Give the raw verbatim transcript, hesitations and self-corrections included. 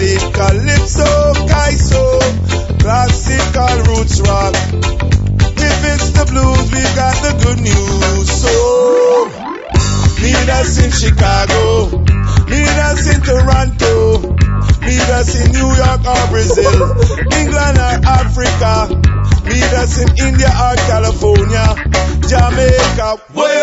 it calypso, kaiso, classical roots rock. If it's the blues, we got the good news. So, meet us in Chicago, meet us in Toronto, meet us in New York or Brazil, England or Africa, meet us in India or California, Jamaica.